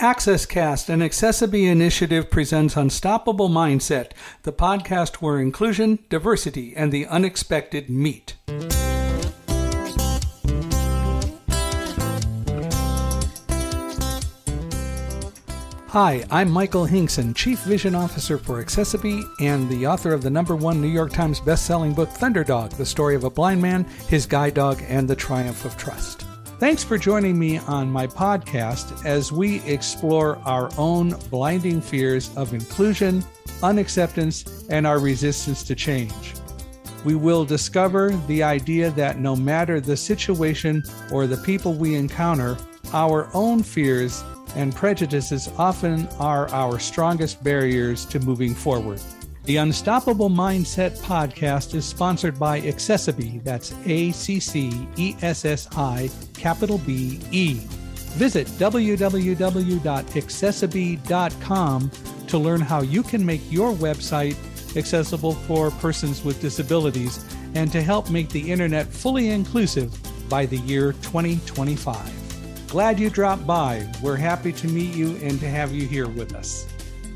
AccessCast, an Accessibility initiative, presents Unstoppable Mindset, the podcast where inclusion, diversity, and the unexpected meet. Hi, I'm Michael Hinkson, Chief Vision Officer for Accessibility and the author of the #1 New York Times bestselling book, Thunderdog, the story of a blind man, his guide dog, and the triumph of trust. Thanks for joining me on my podcast as we explore our own blinding fears of inclusion, unacceptance, and our resistance to change. We will discover the idea that no matter the situation or the people we encounter, our own fears and prejudices often are our strongest barriers to moving forward. The Unstoppable Mindset podcast is sponsored by Accessibility, that's ACCESSI, Visit www.accessibility.com to learn how you can make your website accessible for persons with disabilities and to help make the internet fully inclusive by the year 2025. Glad you dropped by. We're happy to meet you and to have you here with us.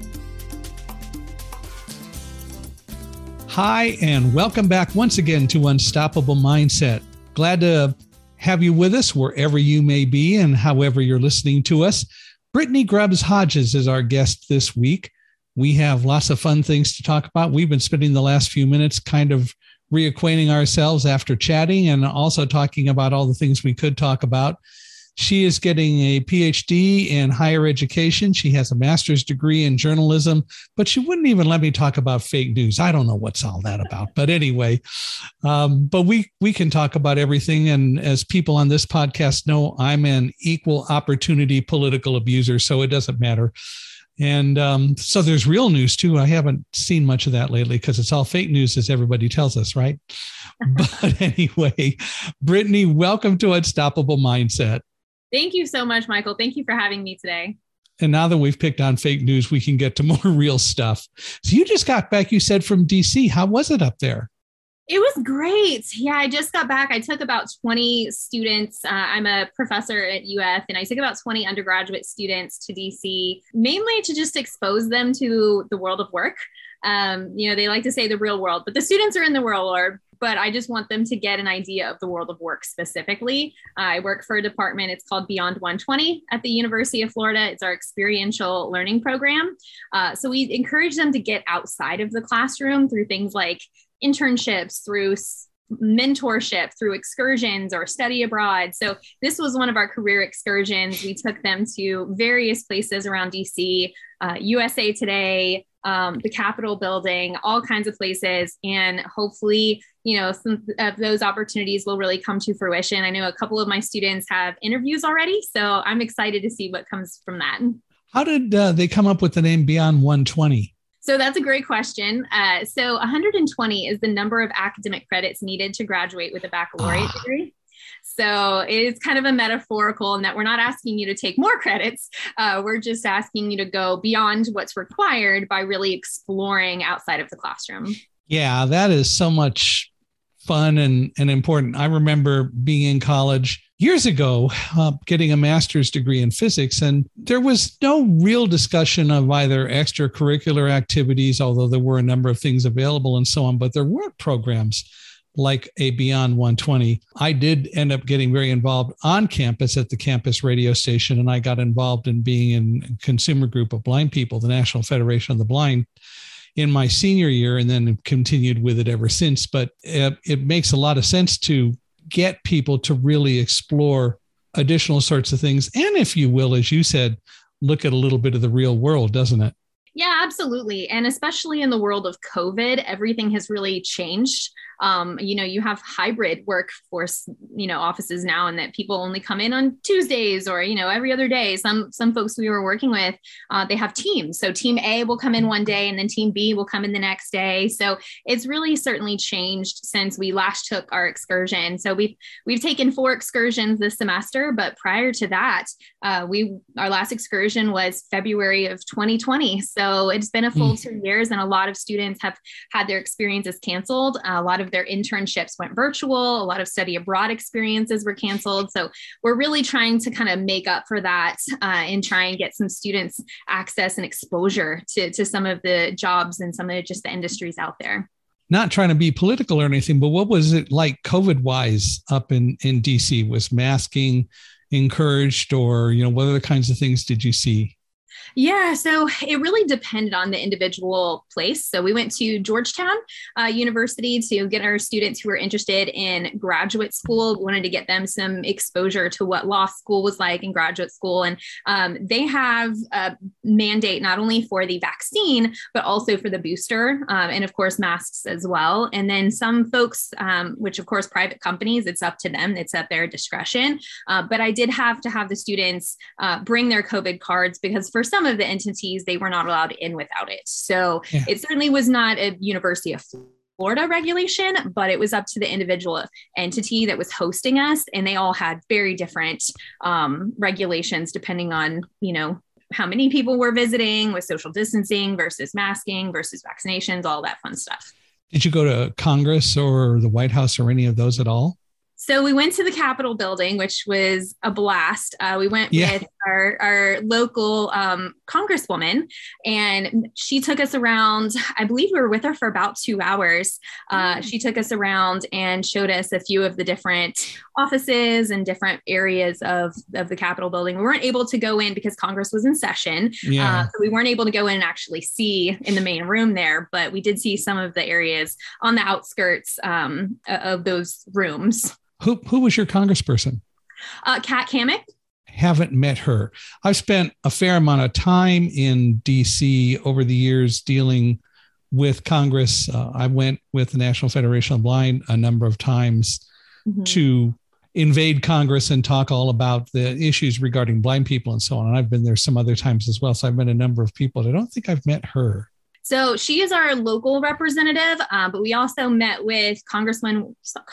Hi, and welcome back once again to Unstoppable Mindset. Glad to have you with us wherever you may be and however you're listening to us. Brittany Grubbs Hodges is our guest this week. We have lots of fun things to talk about. We've been spending the last few minutes kind of reacquainting ourselves after chatting and also talking about all the things we could talk about. She is getting a PhD in higher education. She has a master's degree in journalism, but she wouldn't even let me talk about fake news. I don't know what's all that about. But anyway, but we can talk about everything. And as people on this podcast know, I'm an equal opportunity political abuser, so it doesn't matter. And so there's real news, too. I haven't seen much of that lately because it's all fake news, as everybody tells us, right? But anyway, Brittany, welcome to Unstoppable Mindset. Thank you so much, Michael. Thank you for having me today. And now that we've picked on fake news, we can get to more real stuff. So you just got back, you said, from DC. How was it up there? It was great. Yeah, I just got back. I took about 20 students. I'm a professor at UF, and I took about 20 undergraduate students to DC, mainly to just expose them to the world of work. They like to say the real world, but the students are in the real world. But I just want them to get an idea of the world of work specifically. I work for a department, it's called Beyond 120 at the University of Florida. It's our experiential learning program. So we encourage them to get outside of the classroom through things like internships, through mentorship, through excursions or study abroad. So this was one of our career excursions. We took them to various places around DC, USA Today, the Capitol building, all kinds of places. And hopefully, some of those opportunities will really come to fruition. I know a couple of my students have interviews already, so I'm excited to see what comes from that. How did they come up with the name Beyond 120? So that's a great question. So 120 is the number of academic credits needed to graduate with a baccalaureate degree. So it's kind of a metaphorical in that we're not asking you to take more credits. We're just asking you to go beyond what's required by really exploring outside of the classroom. Yeah, that is so much fun and important. I remember being in college years ago, getting a master's degree in physics, and there was no real discussion of either extracurricular activities, although there were a number of things available and so on, but there weren't programs like a Beyond 120. I did end up getting very involved on campus at the campus radio station, and I got involved in being in a consumer group of blind people, the National Federation of the Blind, in my senior year, and then continued with it ever since. But it makes a lot of sense to get people to really explore additional sorts of things. And if you will, as you said, look at a little bit of the real world, doesn't it? Yeah, absolutely. And especially in the world of COVID, everything has really changed. You have hybrid workforce, offices now, and that people only come in on Tuesdays or, every other day. Some folks we were working with, they have teams. So team A will come in one day and then team B will come in the next day. So it's really certainly changed since we last took our excursion. So we've taken 4 excursions this semester, but prior to that, our last excursion was February of 2020. So it's been a full 2 years, and a lot of students have had their experiences canceled. A lot of of their internships went virtual. A lot of study abroad experiences were canceled. So we're really trying to kind of make up for that and try and get some students access and exposure to some of the jobs and some of just the industries out there. Not trying to be political or anything, but what was it like COVID wise up in DC? Was masking encouraged, or, what other kinds of things did you see? Yeah, so it really depended on the individual place. So we went to Georgetown University to get our students who were interested in graduate school. We wanted to get them some exposure to what law school was like in graduate school. And they have a mandate not only for the vaccine, but also for the booster, and of course, masks as well. And then some folks, which of course, private companies, it's up to them. It's at their discretion. But I did have to have the students bring their COVID cards, because for some of the entities, they were not allowed in without it. So It certainly was not a University of Florida regulation, but it was up to the individual entity that was hosting us. And they all had very different regulations depending on, how many people were visiting, with social distancing versus masking versus vaccinations, all that fun stuff. Did you go to Congress or the White House or any of those at all? So we went to the Capitol building, which was a blast. We went with our local congresswoman, and she took us around. I believe we were with her for about 2 hours. She took us around and showed us a few of the different offices and different areas of the Capitol building. We weren't able to go in because Congress was in session. So we weren't able to go in and actually see in the main room there, but we did see some of the areas on the outskirts of those rooms. Who was your congressperson? Kat Cammack. Haven't met her. I've spent a fair amount of time in DC over the years dealing with Congress. I went with the National Federation of the Blind a number of times to invade Congress and talk all about the issues regarding blind people and so on. And I've been there some other times as well. So I've met a number of people, but I don't think I've met her. So she is our local representative, but we also met with Congresswoman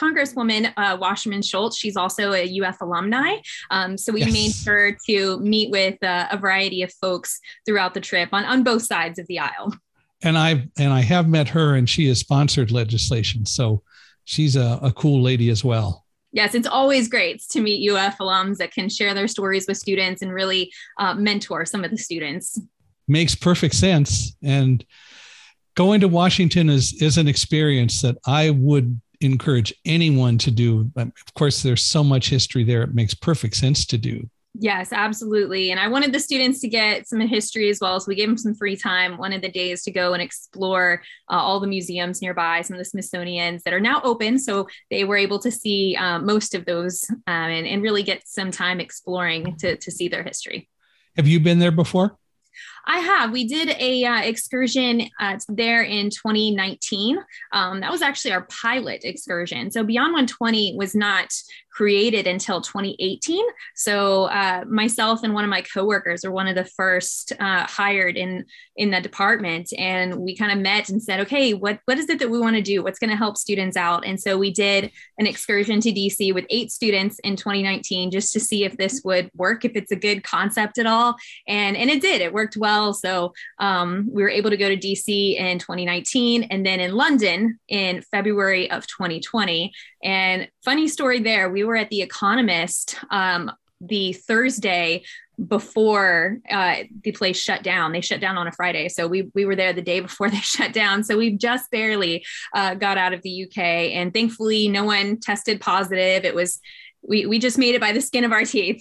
Wasserman Schultz. She's also a UF alumni. So we made sure to meet with a variety of folks throughout the trip on both sides of the aisle. And I have met her, and she has sponsored legislation. So she's a cool lady as well. Yes, it's always great to meet UF alums that can share their stories with students and really mentor some of the students. Makes perfect sense. And going to Washington is an experience that I would encourage anyone to do. Of course, there's so much history there. It makes perfect sense to do. Yes, absolutely. And I wanted the students to get some history as well. So we gave them some free time one of the days to go and explore all the museums nearby, some of the Smithsonian's that are now open. So they were able to see most of those and really get some time exploring to see their history. Have you been there before? I have. We did a excursion there in 2019. That was actually our pilot excursion. So Beyond 120 was not created until 2018. So myself and one of my coworkers are one of the first hired in the department. And we kind of met and said, okay, what is it that we want to do? What's going to help students out? And so we did an excursion to DC with 8 students in 2019, just to see if this would work, if it's a good concept at all. And it did. It worked well. So we were able to go to DC in 2019 and then in London in February of 2020. And funny story there, we were at The Economist the Thursday before the place shut down. They shut down on a Friday. So we were there the day before they shut down. So we just barely got out of the UK. And thankfully, no one tested positive. It was, we just made it by the skin of our teeth.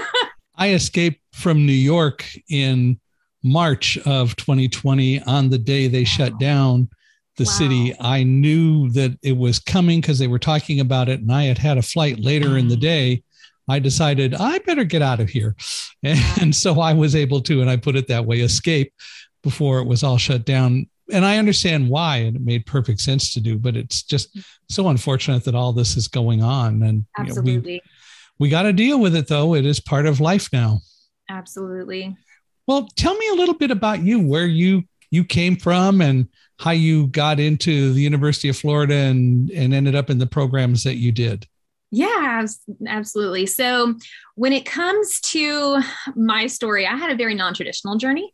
I escaped from New York in March of 2020 on the day they shut down the city. I knew that it was coming because they were talking about it, and I had a flight later in the day. I decided I better get out of here. And so I was able to, and I put it that way, escape before it was all shut down. And I understand why, and it made perfect sense to do, but it's just so unfortunate that all this is going on. And absolutely, we got to deal with it, though. It is part of life now. Absolutely. Well, tell me a little bit about you, where you came from and how you got into the University of Florida and ended up in the programs that you did. Yeah, absolutely. So When it comes to my story, I had a very non-traditional journey.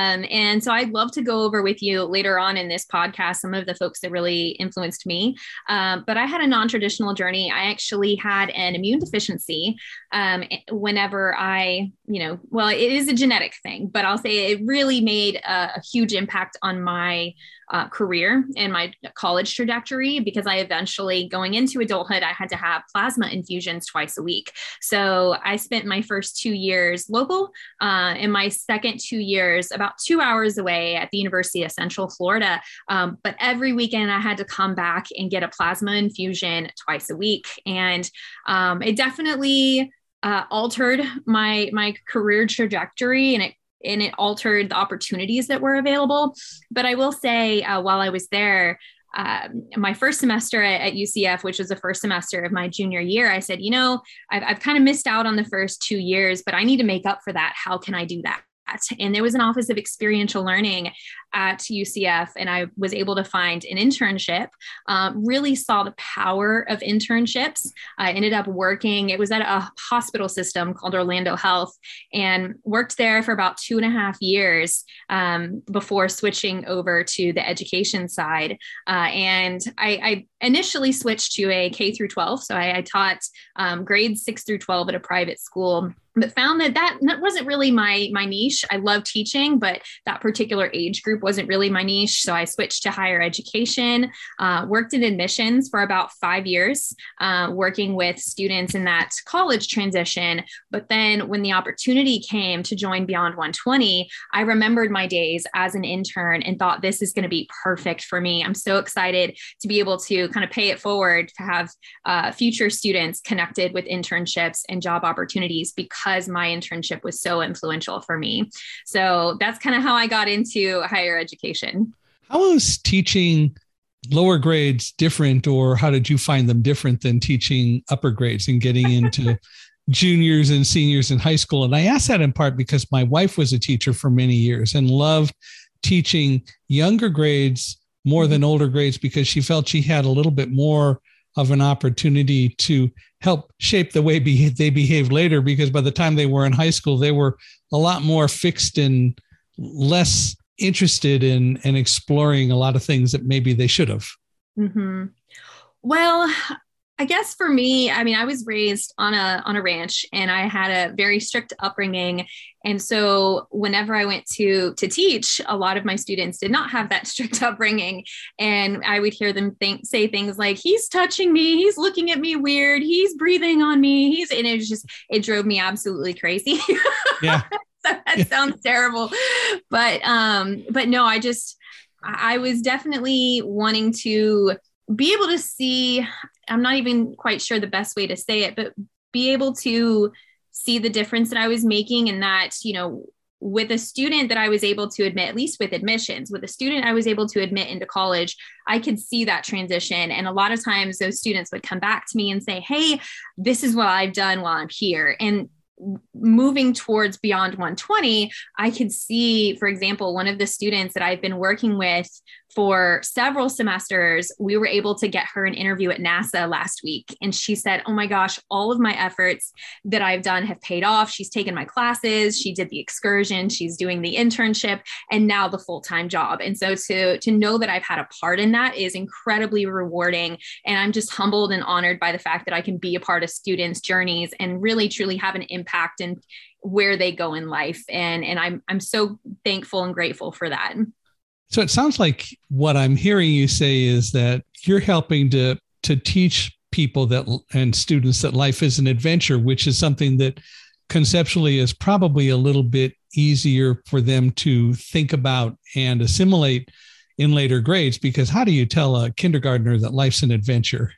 And so I'd love to go over with you later on in this podcast some of the folks that really influenced me. But I had a non-traditional journey. I actually had an immune deficiency whenever well, it is a genetic thing, but I'll say it really made a huge impact on my career and my college trajectory, because I eventually, going into adulthood, I had to have plasma infusions twice a week. So I spent my first 2 years local, and my second 2 years about 2 hours away at the University of Central Florida. But every weekend I had to come back and get a plasma infusion twice a week. And it definitely altered my career trajectory, and it altered the opportunities that were available. But I will say, while I was there, my first semester at UCF, which was the first semester of my junior year, I said, I've kind of missed out on the first 2 years, but I need to make up for that. How can I do that? And there was an Office of Experiential Learning at UCF, and I was able to find an internship. Really saw the power of internships. I ended up working, it was at a hospital system called Orlando Health, and worked there for about 2.5 years before switching over to the education side. And I initially switched to a K through 12. So I taught grades 6 through 12 at a private school, but found that wasn't really my niche. I love teaching, but that particular age group wasn't really my niche. So I switched to higher education, worked in admissions for about 5 years, working with students in that college transition. But then when the opportunity came to join Beyond 120, I remembered my days as an intern and thought, this is going to be perfect for me. I'm so excited to be able to kind of pay it forward, to have future students connected with internships and job opportunities, because my internship was so influential for me. So that's kind of how I got into higher education. How is teaching lower grades different, or how did you find them different than teaching upper grades and getting into juniors and seniors in high school? And I ask that in part because my wife was a teacher for many years and loved teaching younger grades more than older grades, because she felt she had a little bit more of an opportunity to help shape the way they behave later, because by the time they were in high school, they were a lot more fixed and less interested in exploring a lot of things that maybe they should have. Mm-hmm. Well, I guess for me, I was raised on a ranch, and I had a very strict upbringing. And so whenever I went to teach, a lot of my students did not have that strict upbringing. And I would hear them say things like, he's touching me, he's looking at me weird, he's breathing on me, and it drove me absolutely crazy. Yeah. That sounds terrible. But no, I was definitely wanting to be able to see, I'm not even quite sure the best way to say it, but be able to see the difference that I was making. And that, with a student that I was able to admit, at least with admissions, with a student I was able to admit into college, I could see that transition. And a lot of times those students would come back to me and say, hey, this is what I've done while I'm here. And moving towards Beyond 120, I could see, for example, one of the students that I've been working with for several semesters, we were able to get her an interview at NASA last week. And she said, oh my gosh, all of my efforts that I've done have paid off. She's taken my classes, she did the excursion, she's doing the internship, and now the full-time job. And so to know that I've had a part in that is incredibly rewarding. And I'm just humbled and honored by the fact that I can be a part of students' journeys and really, truly have an impact in where they go in life. And I'm so thankful and grateful for that. So it sounds like what I'm hearing you say is that you're helping to teach people and students that life is an adventure, which is something that conceptually is probably a little bit easier for them to think about and assimilate in later grades. Because how do you tell a kindergartner that life's an adventure?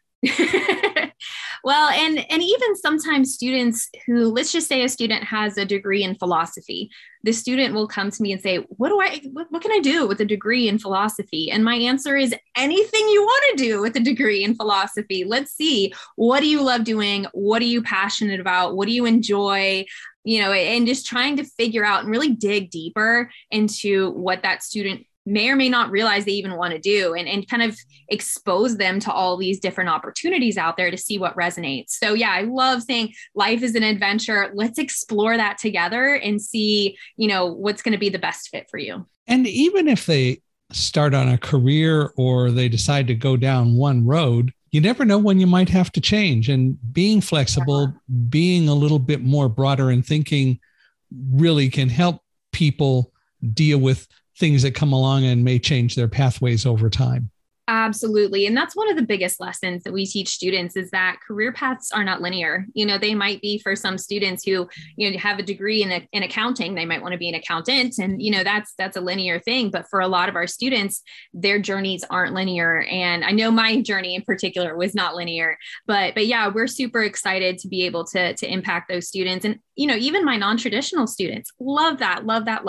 Well, and even sometimes students who, let's just say a student has a degree in philosophy, the student will come to me and say, what can I do with a degree in philosophy? And my answer is anything you want to do with a degree in philosophy. Let's see, what do you love doing? What are you passionate about? What do you enjoy? And just trying to figure out and really dig deeper into what that student may or may not realize they even want to do, and kind of expose them to all these different opportunities out there to see what resonates. So yeah, I love saying life is an adventure. Let's explore that together and see, what's going to be the best fit for you. And even if they start on a career or they decide to go down one road, you never know when you might have to change. And being flexible, being a little bit more broader in thinking really can help people deal with things that come along and may change their pathways over time. Absolutely. And that's one of the biggest lessons that we teach students is that career paths are not linear. They might be for some students who, have a degree in accounting, they might want to be an accountant. And, that's a linear thing. But for a lot of our students, their journeys aren't linear. And I know my journey in particular was not linear, but yeah, we're super excited to be able to impact those students. And, even my non-traditional students love that.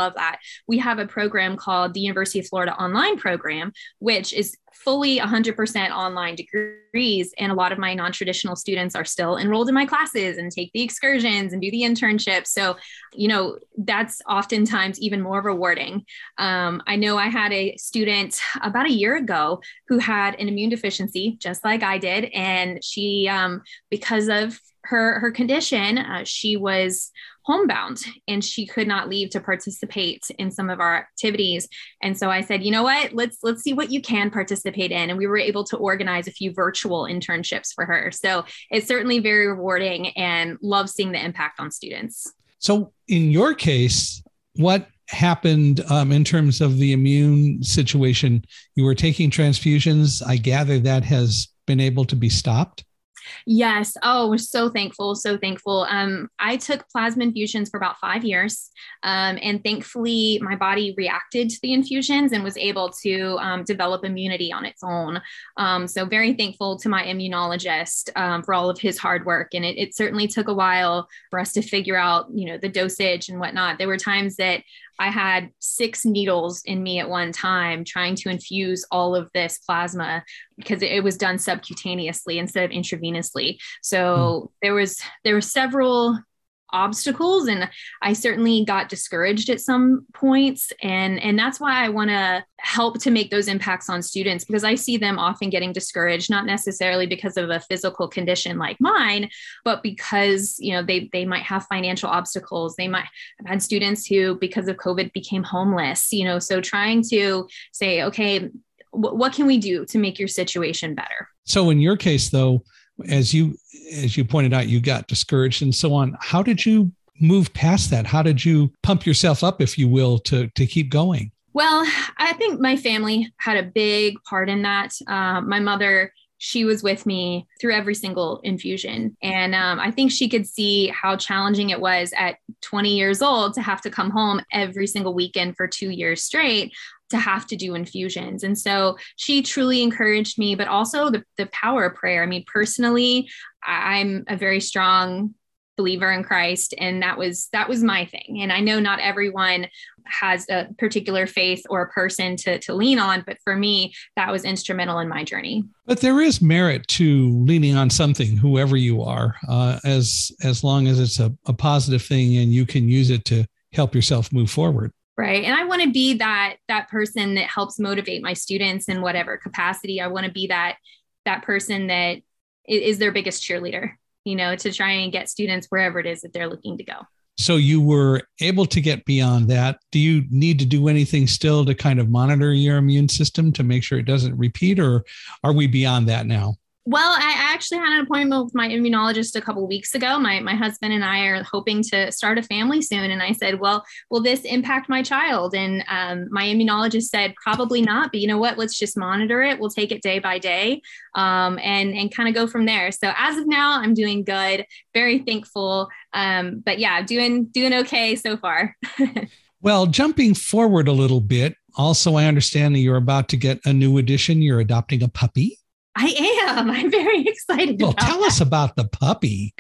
We have a program called the University of Florida Online Program, which is fully 100% online degrees. And a lot of my non-traditional students are still enrolled in my classes and take the excursions and do the internships. So, that's oftentimes even more rewarding. I know I had a student about a year ago who had an immune deficiency, just like I did. And she, because of her condition, she was homebound and she could not leave to participate in some of our activities. And so I said, you know what, let's see what you can participate in. And we were able to organize a few virtual internships for her. So it's certainly very rewarding and love seeing the impact on students. So in your case, what happened in terms of the immune situation? You were taking transfusions. I gather that has been able to be stopped. Yes. Oh, we're so thankful. So thankful. I took plasma infusions for about 5 years. And thankfully my body reacted to the infusions and was able to develop immunity on its own. So very thankful to my immunologist for all of his hard work. And it certainly took a while for us to figure out, the dosage and whatnot. There were times that I had 6 needles in me at one time trying to infuse all of this plasma because it was done subcutaneously instead of intravenously. So there were several obstacles, and I certainly got discouraged at some points. And that's why I want to help to make those impacts on students, because I see them often getting discouraged, not necessarily because of a physical condition like mine, but because, they might have financial obstacles. They might have had students who, because of COVID, became homeless, so trying to say, okay, what can we do to make your situation better? So in your case, though, as you pointed out, you got discouraged and so on. How did you move past that? How did you pump yourself up, if you will, to keep going? Well, I think my family had a big part in that. My mother, she was with me through every single infusion. And I think she could see how challenging it was at 20 years old to have to come home every single weekend for 2 years straight to have to do infusions. And so she truly encouraged me, but also the power of prayer. I mean, personally, I'm a very strong believer in Christ, and that was my thing. And I know not everyone has a particular faith or a person to lean on, but for me, that was instrumental in my journey. But there is merit to leaning on something, whoever you are, as long as it's a positive thing and you can use it to help yourself move forward. Right. And I want to be that person that helps motivate my students in whatever capacity. I want to be that person that is their biggest cheerleader, to try and get students wherever it is that they're looking to go. So you were able to get beyond that. Do you need to do anything still to kind of monitor your immune system to make sure it doesn't repeat, or are we beyond that now? Well, I actually had an appointment with my immunologist a couple of weeks ago. My husband and I are hoping to start a family soon. And I said, well, will this impact my child? And my immunologist said, probably not. But you know what? Let's just monitor it. We'll take it day by day and kind of go from there. So as of now, I'm doing good. Very thankful. But yeah, doing okay so far. Well, jumping forward a little bit. Also, I understand that you're about to get a new addition. You're adopting a puppy. I am. I'm very excited. Well, tell us about the puppy.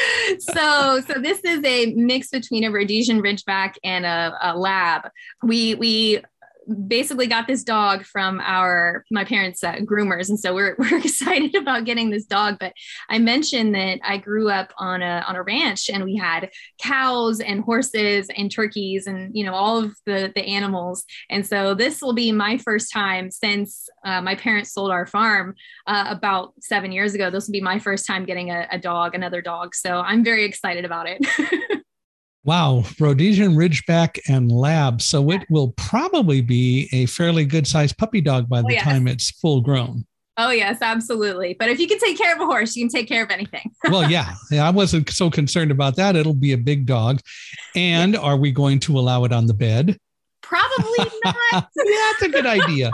So this is a mix between a Rhodesian Ridgeback and a lab. basically got this dog from my parents' groomers, and so we're excited about getting this dog. But I mentioned that I grew up on a ranch, and we had cows and horses and turkeys, and all of the animals. And so this will be my first time since my parents sold our farm about 7 years ago. This will be my first time getting another dog. So I'm very excited about it. Wow, Rhodesian Ridgeback and Lab. So it will probably be a fairly good sized puppy dog by the time it's full grown. Oh, yes, absolutely. But if you can take care of a horse, you can take care of anything. Well, yeah, I wasn't so concerned about that. It'll be a big dog. And are we going to allow it on the bed? Probably not. Yeah, that's a good idea.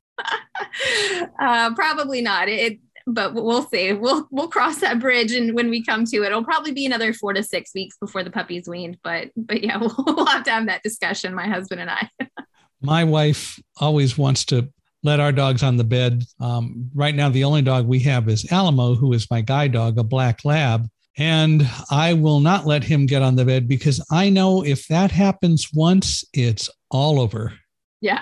Probably not. But we'll see. We'll cross that bridge, and when we come to it, it'll probably be another 4 to 6 weeks before the puppy's weaned. But yeah, we'll have to have that discussion, my husband and I. My wife always wants to let our dogs on the bed. Right now, the only dog we have is Alamo, who is my guide dog, a black lab. And I will not let him get on the bed because I know if that happens once, it's all over. Yeah.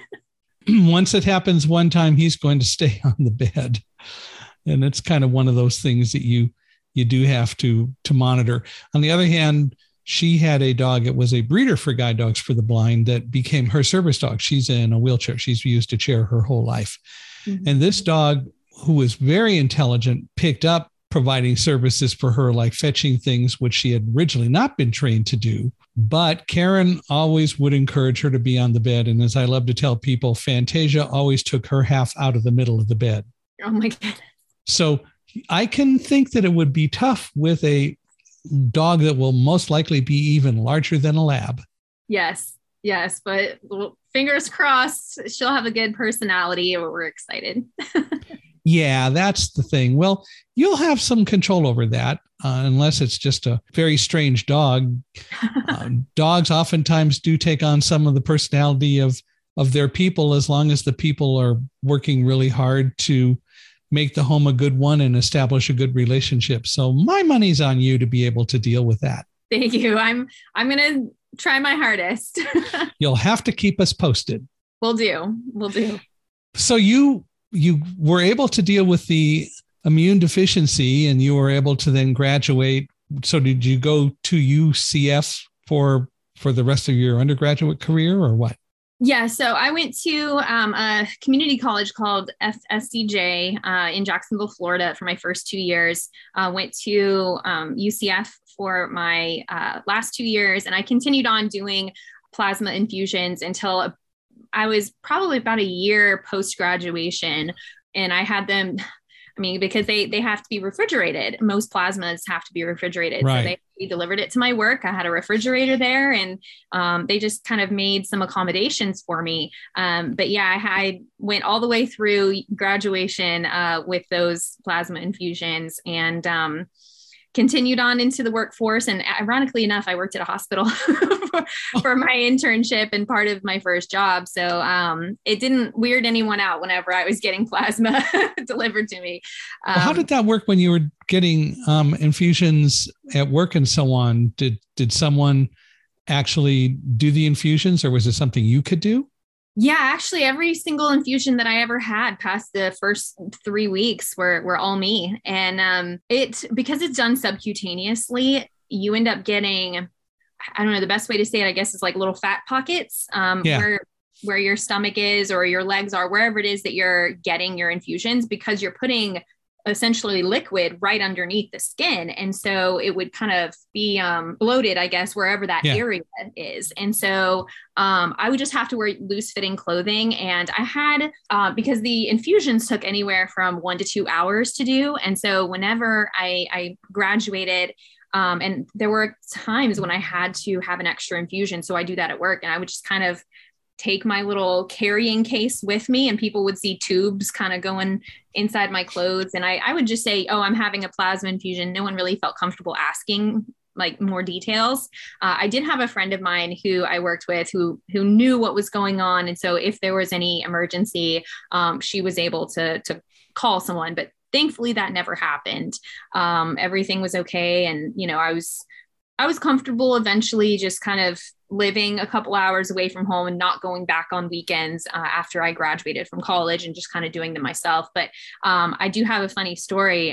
Once it happens one time, he's going to stay on the bed. And it's kind of one of those things that you do have to monitor. On the other hand, she had a dog. It was a breeder for guide dogs for the blind that became her service dog. She's in a wheelchair. She's used a chair her whole life. Mm-hmm. And this dog, who was very intelligent, picked up providing services for her, like fetching things, which she had originally not been trained to do. But Karen always would encourage her to be on the bed. And as I love to tell people, Fantasia always took her half out of the middle of the bed. Oh my goodness. So I can think that it would be tough with a dog that will most likely be even larger than a lab. Yes. But fingers crossed, she'll have a good personality. We're excited. Yeah, that's the thing. Well, you'll have some control over that unless it's just a very strange dog. Dogs oftentimes do take on some of the personality of their people, as long as the people are working really hard to make the home a good one and establish a good relationship. So my money's on you to be able to deal with that. Thank you. I'm going to try my hardest. You'll have to keep us posted. Will do. So you were able to deal with the immune deficiency and you were able to then graduate. So did you go to UCF for the rest of your undergraduate career or what? Yeah, so I went to a community college called FSCJ in Jacksonville, Florida for my first 2 years. Went to UCF for my last 2 years, and I continued on doing plasma infusions until I was probably about a year post-graduation. And I had them, because they have to be refrigerated. Most plasmas have to be refrigerated. Right. So they delivered it to my work. I had a refrigerator there, and they just kind of made some accommodations for me. But yeah, I went all the way through graduation with those plasma infusions, and continued on into the workforce. And ironically enough, I worked at a hospital for my internship and part of my first job. So it didn't weird anyone out whenever I was getting plasma delivered to me. Well, how did that work when you were getting infusions at work and so on? Did someone actually do the infusions, or was it something you could do? Yeah, actually, every single infusion that I ever had past the first 3 weeks were all me. And because it's done subcutaneously, you end up getting, I don't know, the best way to say it, I guess, is like little fat pockets where your stomach is or your legs are, wherever it is that you're getting your infusions, because you're putting essentially liquid right underneath the skin. And so it would kind of be bloated, I guess, wherever that area is. And so I would just have to wear loose fitting clothing. And I had, because the infusions took anywhere from 1 to 2 hours to do. And so whenever I graduated, and there were times when I had to have an extra infusion. So I do that at work, and I would just kind of take my little carrying case with me, and people would see tubes kind of going inside my clothes. And I would just say, oh, I'm having a plasma infusion. No one really felt comfortable asking like more details. I did have a friend of mine who I worked with who knew what was going on. And so if there was any emergency, she was able to call someone, but thankfully that never happened. Everything was okay. And, I was comfortable eventually just kind of living a couple hours away from home and not going back on weekends after I graduated from college and just kind of doing them myself. But I do have a funny story.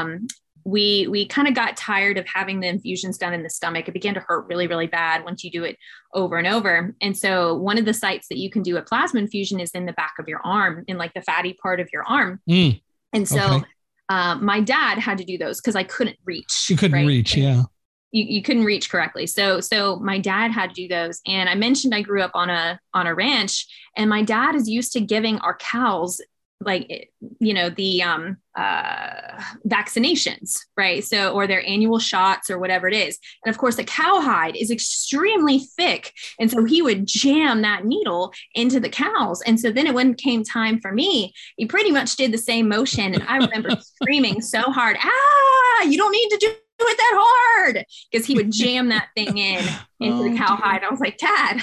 We kind of got tired of having the infusions done in the stomach. It began to hurt really, really bad once you do it over and over. And so one of the sites that you can do a plasma infusion is in the back of your arm, in like the fatty part of your arm. And so my dad had to do those because I couldn't reach. You couldn't reach, yeah. You couldn't reach correctly. So my dad had to do those. And I mentioned I grew up on a ranch, and my dad is used to giving our cows like, you know, the vaccinations, right? So, or their annual shots or whatever it is. And of course, the cowhide is extremely thick. And so he would jam that needle into the cows. And so then when it came time for me, he pretty much did the same motion. And I remember screaming so hard, you don't need to do it that hard, because he would jam that thing into the cowhide. I was like, Dad,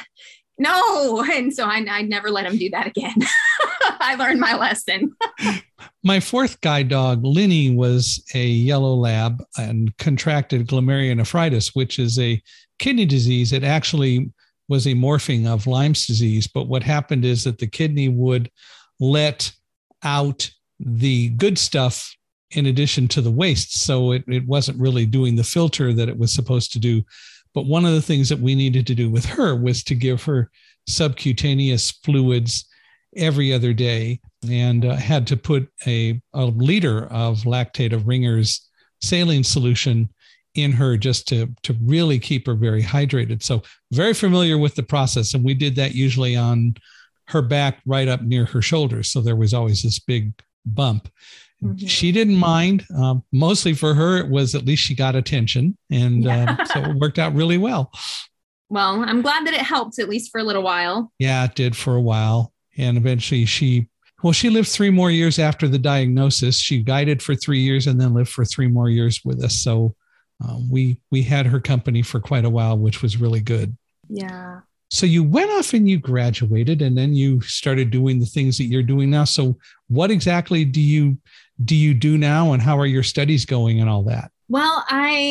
no. And so I never let him do that again. I learned my lesson. My fourth guide dog, Linny, was a yellow lab and contracted glomerulonephritis, which is a kidney disease. It actually was a morphing of Lyme's disease. But what happened is that the kidney would let out the good stuff in addition to the waste. So it wasn't really doing the filter that it was supposed to do. But one of the things that we needed to do with her was to give her subcutaneous fluids every other day, and had to put a liter of lactate of Ringer's saline solution in her just to really keep her very hydrated. So very familiar with the process. And we did that usually on her back right up near her shoulders. So there was always this big bump. Mm-hmm. She didn't mind. Mostly for her, it was at least she got attention. And so it worked out really well. Well, I'm glad that it helped, at least for a little while. Yeah, it did for a while. And eventually she lived 3 more years after the diagnosis. She guided for 3 years and then lived for 3 more years with us. So we had her company for quite a while, which was really good. Yeah. So you went off and you graduated, and then you started doing the things that you're doing now. So what exactly do you do now, and how are your studies going and all that? Well,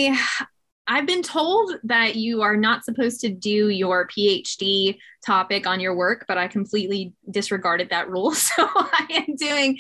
I've been told that you are not supposed to do your PhD topic on your work, but I completely disregarded that rule. So I am doing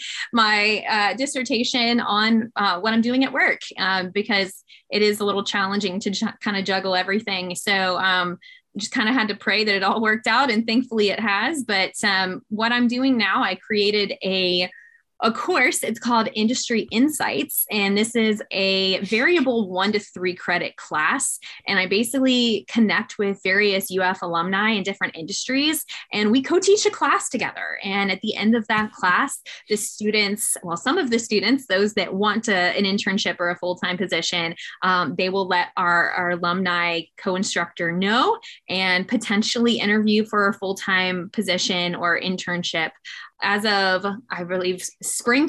my dissertation on what I'm doing at work because it is a little challenging to kind of juggle everything. So just kind of had to pray that it all worked out, and thankfully it has. But what I'm doing now, I created a course. It's called Industry Insights. And this is a variable 1 to 3 credit class. And I basically connect with various UF alumni in different industries. And we co-teach a class together. And at the end of that class, the students, well, some of the students, those that want an internship or a full-time position, they will let our alumni co-instructor know and potentially interview for a full-time position or internship. As of, I believe, spring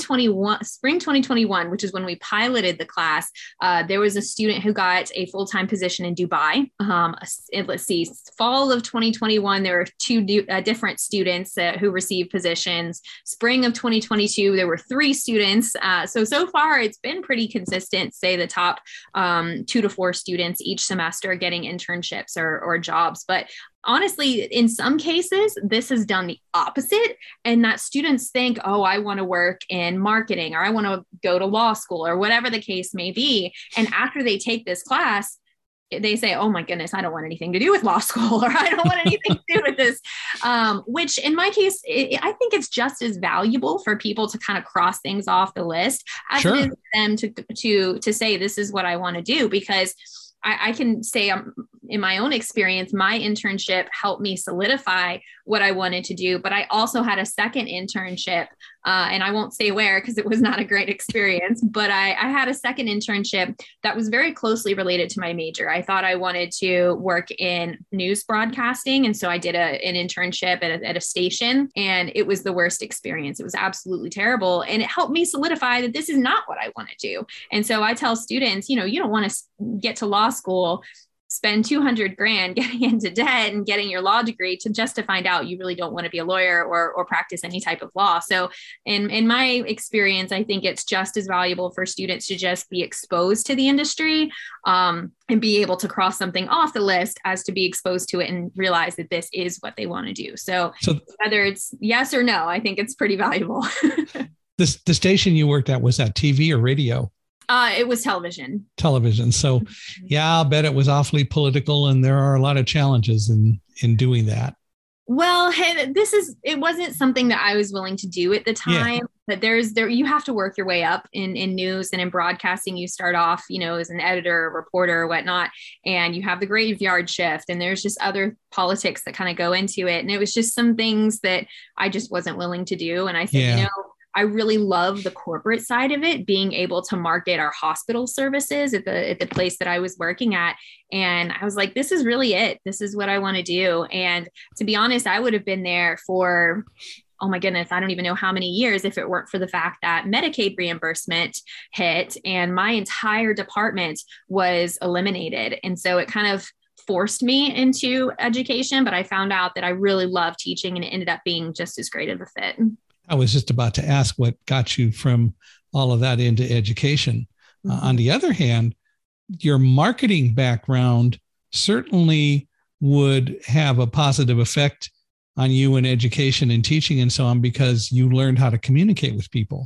2021, which is when we piloted the class, there was a student who got a full-time position in Dubai. Let's see, fall of 2021, there were 2 different students who received positions. Spring of 2022, there were 3 students. So far, it's been pretty consistent, say the top 2 to 4 students each semester getting internships or jobs. But honestly, in some cases, this has done the opposite, and that students think, oh, I want to work in marketing, or I want to go to law school, or whatever the case may be. And after they take this class, they say, oh my goodness, I don't want anything to do with law school, or I don't want anything to do with this. Which in my case, I think it's just as valuable for people to kind of cross things off the list as it is for them to say, this is what I want to do. Because I can say in my own experience, my internship helped me solidify what I wanted to do, but I also had a second internship, and I won't say where because it was not a great experience, but I had a second internship that was very closely related to my major. I thought I wanted to work in news broadcasting, and so I did an internship at a station, and it was the worst experience. It was absolutely terrible, and it helped me solidify that this is not what I want to do. And so I tell students, you don't want to get to law school, spend 200 grand getting into debt and getting your law degree just to find out you really don't want to be a lawyer or practice any type of law. So in my experience, I think it's just as valuable for students to just be exposed to the industry and be able to cross something off the list as to be exposed to it and realize that this is what they want to do. So whether it's yes or no, I think it's pretty valuable. The station you worked at, was that TV or radio? It was television. Television. So yeah, I'll bet it was awfully political, and there are a lot of challenges in doing that. Well, hey, it wasn't something that I was willing to do at the time, but you have to work your way up in news and in broadcasting. You start off, as an editor, reporter, or whatnot, and you have the graveyard shift, and there's just other politics that kind of go into it. And it was just some things that I just wasn't willing to do. And I said, I really love the corporate side of it, being able to market our hospital services at the place that I was working at. And I was like, this is really it. This is what I want to do. And to be honest, I would have been there for, oh my goodness, I don't even know how many years if it weren't for the fact that Medicaid reimbursement hit and my entire department was eliminated. And so it kind of forced me into education, but I found out that I really love teaching, and it ended up being just as great of a fit. I was just about to ask what got you from all of that into education. On the other hand, your marketing background certainly would have a positive effect on you in education and teaching and so on, because you learned how to communicate with people.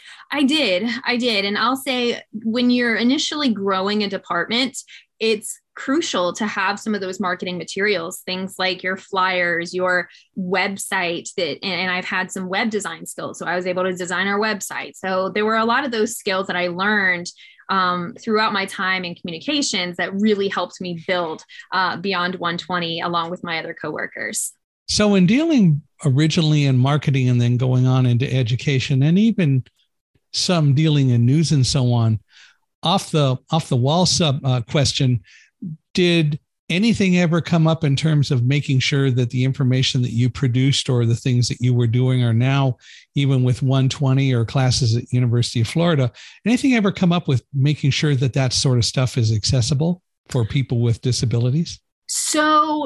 I did. And I'll say, when you're initially growing a department, it's crucial to have some of those marketing materials, things like your flyers, your website, and I've had some web design skills. So I was able to design our website. So there were a lot of those skills that I learned throughout my time in communications that really helped me build Beyond 120 along with my other coworkers. So in dealing originally in marketing and then going on into education and even some dealing in news and so on, off the wall question, did anything ever come up in terms of making sure that the information that you produced or the things that you were doing are now, even with 120 or classes at University of Florida, anything ever come up with making sure that that sort of stuff is accessible for people with disabilities? So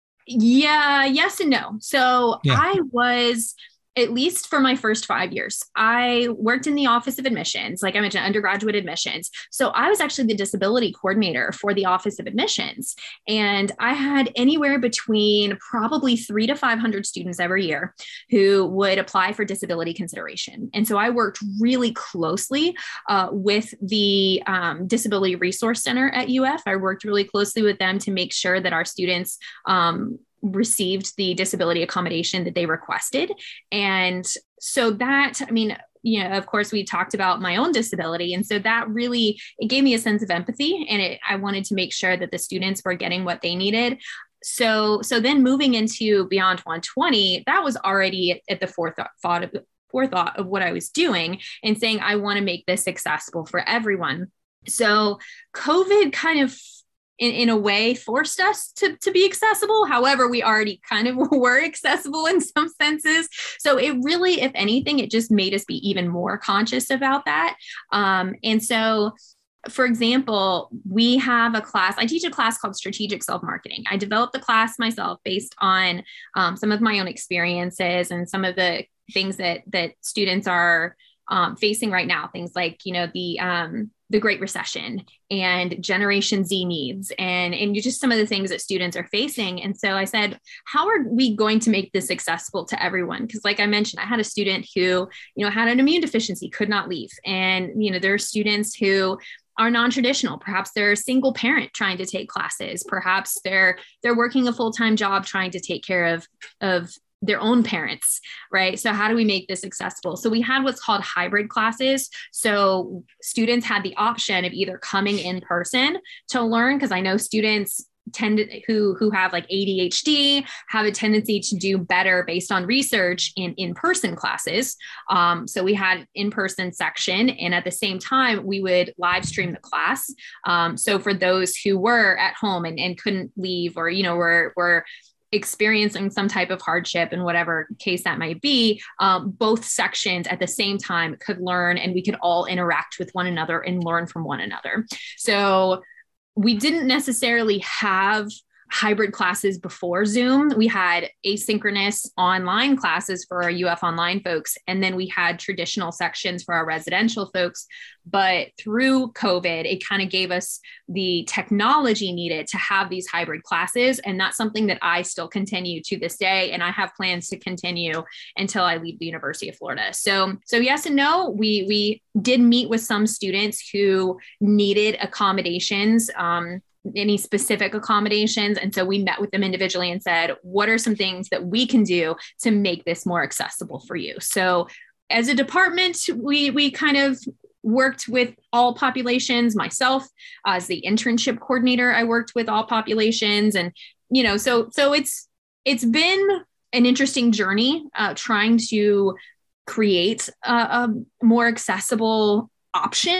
yeah, yes and no. So I was, at least for my first 5 years, I worked in the Office of Admissions, like I mentioned, undergraduate admissions. So I was actually the disability coordinator for the Office of Admissions. And I had anywhere between probably 300 to 500 students every year who would apply for disability consideration. And so I worked really closely with the Disability Resource Center at UF. I worked really closely with them to make sure that our students received the disability accommodation that they requested. And so that, of course, we talked about my own disability. And so that really, it gave me a sense of empathy, and I wanted to make sure that the students were getting what they needed. So then moving into Beyond 120, that was already at the forethought of what I was doing and saying, I want to make this accessible for everyone. So COVID kind of in a way forced us to be accessible. However, we already kind of were accessible in some senses. So it really, if anything, it just made us be even more conscious about that. And so, for example, we have a class, I teach a class called Strategic Self-Marketing. I developed the class myself based on some of my own experiences and some of the things that students are facing right now. Things like, the Great Recession and Generation Z needs and just some of the things that students are facing. And so I said, how are we going to make this accessible to everyone? Because like I mentioned, I had a student who, had an immune deficiency, could not leave. And, there are students who are non-traditional. Perhaps they're a single parent trying to take classes. Perhaps they're working a full-time job trying to take care of their own parents, right? So how do we make this accessible? So we had what's called hybrid classes. So students had the option of either coming in person to learn, because I know students who have like ADHD have a tendency to do better based on research in-person classes. So we had in-person section, and at the same time, we would live stream the class. So for those who were at home and couldn't leave, or, were experiencing some type of hardship in whatever case that might be, both sections at the same time could learn, and we could all interact with one another and learn from one another. So we didn't necessarily have hybrid classes before Zoom. We had asynchronous online classes for our UF Online folks, and then we had traditional sections for our residential folks. But through COVID, it kind of gave us the technology needed to have these hybrid classes. And that's something that I still continue to this day. And I have plans to continue until I leave the University of Florida. So yes and no, we did meet with some students who needed accommodations, any specific accommodations. And so we met with them individually and said, what are some things that we can do to make this more accessible for you? So as a department, we kind of worked with all populations. Myself, as the internship coordinator, I worked with all populations. And, so it's been an interesting journey trying to create a more accessible option.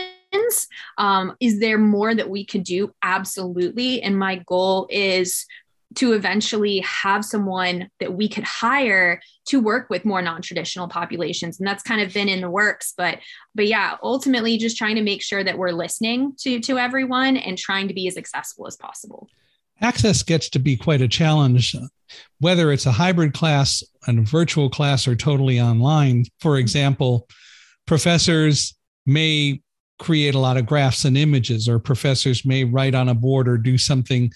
Is there more that we could do? Absolutely. And my goal is to eventually have someone that we could hire to work with more non-traditional populations. And that's kind of been in the works, but yeah, ultimately just trying to make sure that we're listening to everyone and trying to be as accessible as possible. Access gets to be quite a challenge, whether it's a hybrid class, a virtual class, or totally online. For example, professors may create a lot of graphs and images, or professors may write on a board or do something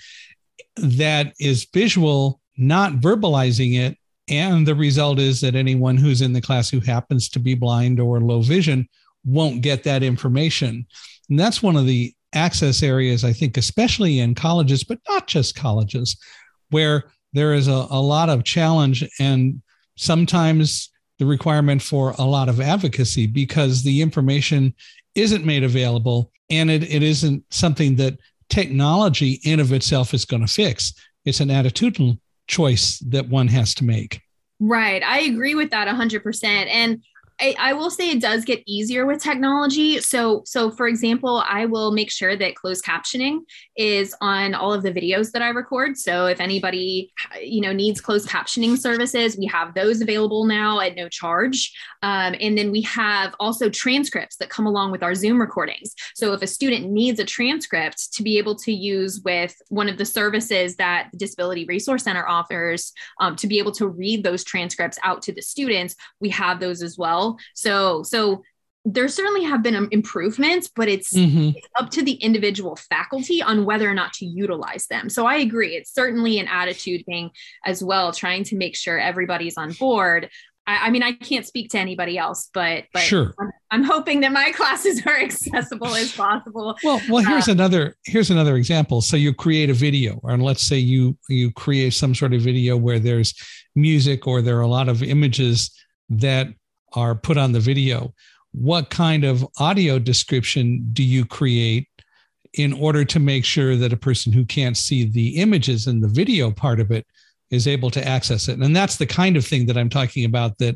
that is visual, not verbalizing it. And the result is that anyone who's in the class who happens to be blind or low vision won't get that information. And that's one of the access areas, I think, especially in colleges, but not just colleges, where there is a lot of challenge and sometimes the requirement for a lot of advocacy, because the information isn't made available, and it isn't something that technology in of itself is going to fix. It's an attitudinal choice that one has to make. Right. I agree with that 100%. And I will say it does get easier with technology. So for example, I will make sure that closed captioning is on all of the videos that I record. So if anybody, needs closed captioning services, we have those available now at no charge. And then we have also transcripts that come along with our Zoom recordings. So if a student needs a transcript to be able to use with one of the services that the Disability Resource Center offers, to be able to read those transcripts out to the students, we have those as well. So there certainly have been improvements, but it's up to the individual faculty on whether or not to utilize them. So I agree. It's certainly an attitude thing as well, trying to make sure everybody's on board. I mean, I can't speak to anybody else, but sure. I'm hoping that my classes are accessible as possible. Well, here's another example. So you create a video, or let's say you create some sort of video where there's music or there are a lot of images that are put on the video. What kind of audio description do you create in order to make sure that a person who can't see the images and the video part of it is able to access it? And that's the kind of thing that I'm talking about, that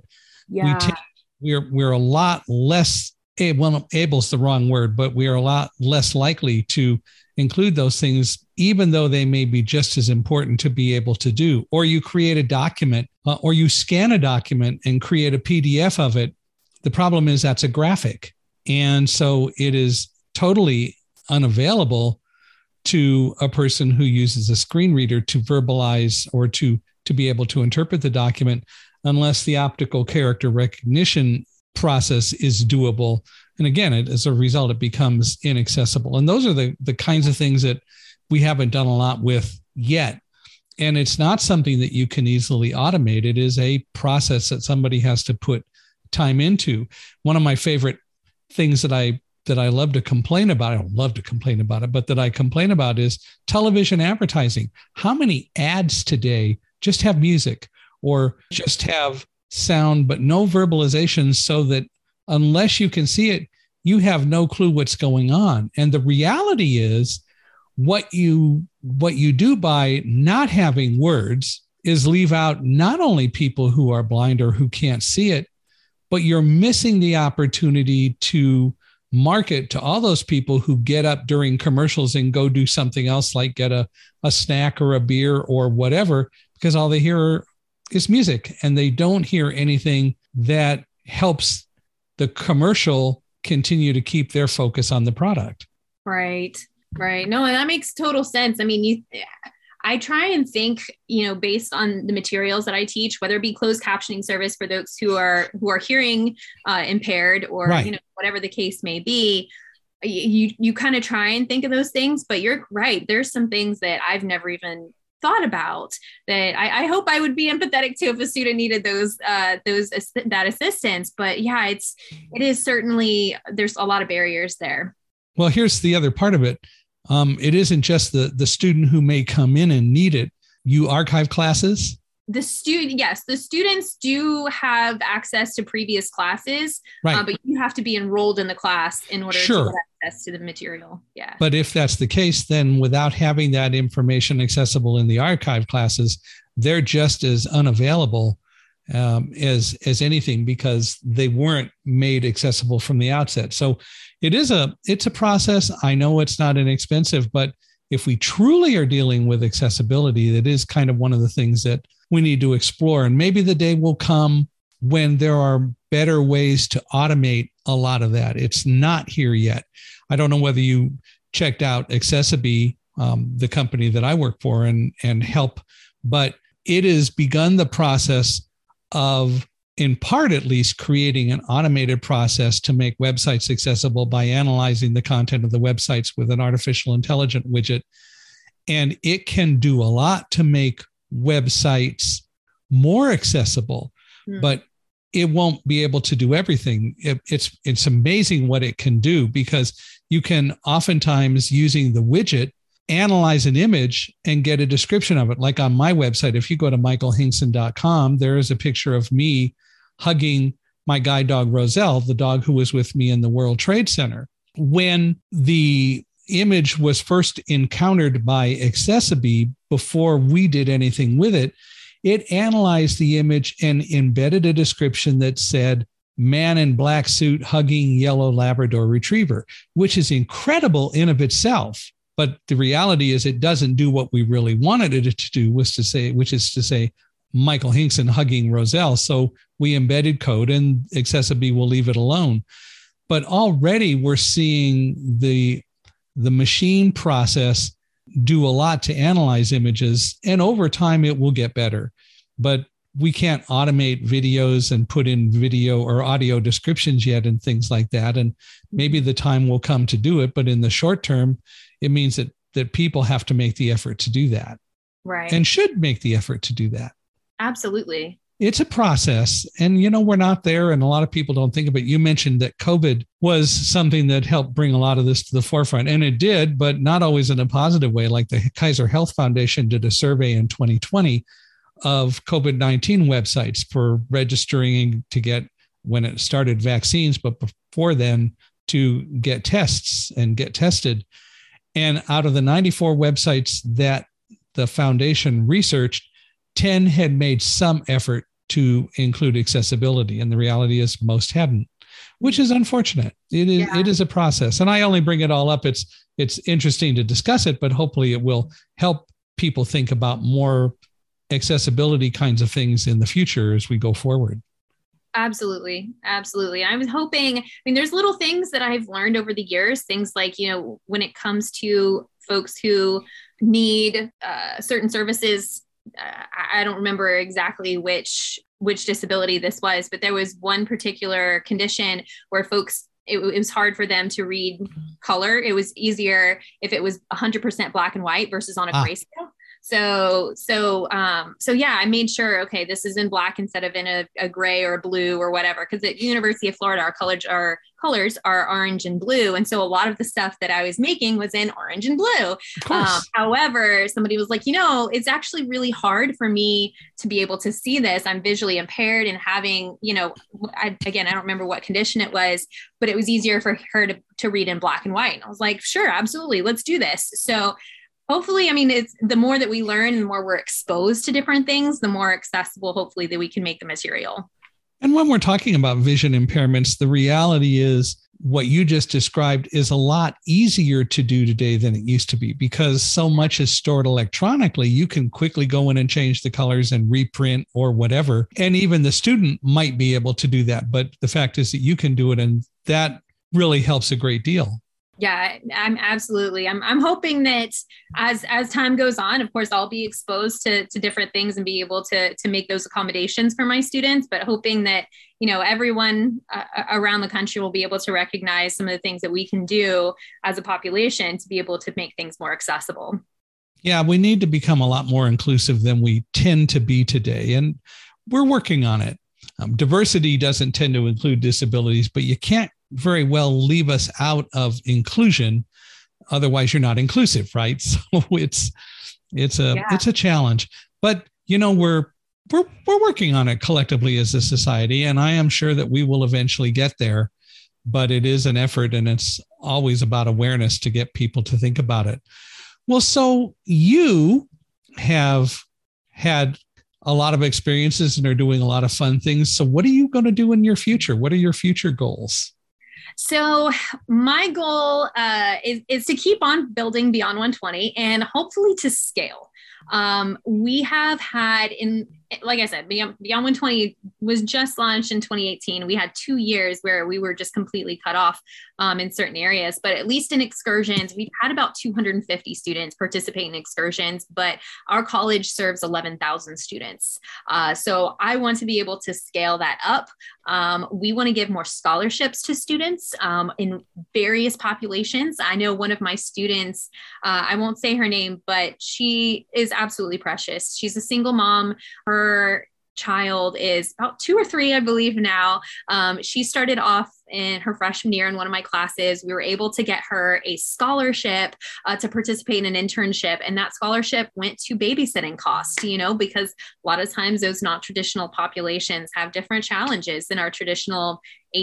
we're a lot less able is the wrong word, but we are a lot less likely to include those things, even though they may be just as important to be able to do. Or you create a document, or you scan a document and create a PDF of it. The problem is that's a graphic. And so it is totally unavailable to a person who uses a screen reader to verbalize or to be able to interpret the document, unless the optical character recognition process is doable. And again, as a result, it becomes inaccessible. And those are the kinds of things that we haven't done a lot with yet. And it's not something that you can easily automate. It is a process that somebody has to put time into. One of my favorite things that I love to complain about, I don't love to complain about it, but that I complain about, is television advertising. How many ads today just have music or just have sound, but no verbalization, so that unless you can see it, you have no clue what's going on. And the reality is, what you do by not having words is leave out not only people who are blind or who can't see it, but you're missing the opportunity to market to all those people who get up during commercials and go do something else, like get a snack or a beer or whatever, because all they hear is music, and they don't hear anything that helps the commercial continue to keep their focus on the product. Right. Right. No, and that makes total sense. I mean, I try and think, based on the materials that I teach, whether it be closed captioning service for those who are hearing impaired, or Right. whatever the case may be. You kind of try and think of those things, but you're right. There's some things that I've never even thought about that I hope I would be empathetic to if a student needed that assistance. But yeah, it is certainly, there's a lot of barriers there. Well, here's the other part of it. It isn't just the student who may come in and need it. You archive classes? Yes, the students do have access to previous classes, right. But you have to be enrolled in the class in order to get access to the material. Yeah. But if that's the case, then without having that information accessible in the archive classes, they're just as unavailable as anything, because they weren't made accessible from the outset. So it's a process. I know it's not inexpensive, but if we truly are dealing with accessibility, that is kind of one of the things that we need to explore. And maybe the day will come when there are better ways to automate a lot of that. It's not here yet. I don't know whether you checked out Accessiby, the company that I work for and help, but it has begun the process of, in part at least, creating an automated process to make websites accessible by analyzing the content of the websites with an artificial intelligence widget. And it can do a lot to make websites more accessible, but it won't be able to do everything. It's amazing what it can do, because you can oftentimes, using the widget, analyze an image and get a description of it. Like on my website, if you go to michaelhinkson.com, there is a picture of me hugging my guide dog, Roselle, the dog who was with me in the World Trade Center. When the image was first encountered by Accessiby, before we did anything with it, it analyzed the image and embedded a description that said, man in black suit hugging yellow Labrador retriever, which is incredible in of itself. But the reality is it doesn't do what we really wanted it to do, which is to say Michael Hinkson hugging Roselle. So we embedded code, and Accessiby will leave it alone. But already we're seeing the machine process do a lot to analyze images, and over time it will get better. But we can't automate videos and put in video or audio descriptions yet and things like that. And maybe the time will come to do it, but in the short term, it means that people have to make the effort to do that. Right. And should make the effort to do that. Absolutely. It's a process, and we're not there, and a lot of people don't think of it. You mentioned that COVID was something that helped bring a lot of this to the forefront, and it did, but not always in a positive way. Like the Kaiser Health Foundation did a survey in 2020 of COVID-19 websites for registering to get, when it started, vaccines, but before then to get tests and get tested. And out of the 94 websites that the foundation researched, 10 had made some effort to include accessibility. And the reality is most hadn't, which is unfortunate. It is a process. And I only bring it all up. It's interesting to discuss it, but hopefully it will help people think about more accessibility kinds of things in the future as we go forward. Absolutely. Absolutely. I was hoping, there's little things that I've learned over the years, things like, when it comes to folks who need certain services, I don't remember exactly which disability this was, but there was one particular condition where folks, it was hard for them to read color. It was easier if it was 100% black and white versus on a grayscale. So yeah, I made sure, okay, this is in black instead of in a gray or a blue or whatever. Because at University of Florida, our colors are orange and blue. And so a lot of the stuff that I was making was in orange and blue. However, somebody was like, it's actually really hard for me to be able to see this. I'm visually impaired, and having, I don't remember what condition it was, but it was easier for her to read in black and white. And I was like, sure, absolutely. Let's do this. So hopefully, it's the more that we learn, the more we're exposed to different things, the more accessible, hopefully, that we can make the material. And when we're talking about vision impairments, the reality is what you just described is a lot easier to do today than it used to be, because so much is stored electronically. You can quickly go in and change the colors and reprint or whatever. And even the student might be able to do that. But the fact is that you can do it, and that really helps a great deal. Yeah, I'm hoping that as time goes on, of course, I'll be exposed to different things and be able to make those accommodations for my students, but hoping that, everyone around the country will be able to recognize some of the things that we can do as a population to be able to make things more accessible. Yeah, we need to become a lot more inclusive than we tend to be today. And we're working on it. Diversity doesn't tend to include disabilities, but you can't very well leave us out of inclusion. Otherwise, you're not inclusive, right? So it's a challenge. But we're working on it collectively as a society, and I am sure that we will eventually get there. But it is an effort, and it's always about awareness to get people to think about it. Well, so you have had a lot of experiences and are doing a lot of fun things. So what are you going to do in your future? What are your future goals? So my goal is to keep on building Beyond 120 and hopefully to scale. We have had like I said, Beyond 120 was just launched in 2018. We had 2 years where we were just completely cut off in certain areas, but at least in excursions, we've had about 250 students participate in excursions, but our college serves 11,000 students. So I want to be able to scale that up. We want to give more scholarships to students in various populations. I know one of my students, I won't say her name, but she is absolutely precious. She's a single mom. Her child is about 2 or 3, I believe now. She started off in her freshman year in one of my classes. We were able to get her a scholarship to participate in an internship. And that scholarship went to babysitting costs, because a lot of times those non-traditional populations have different challenges than our traditional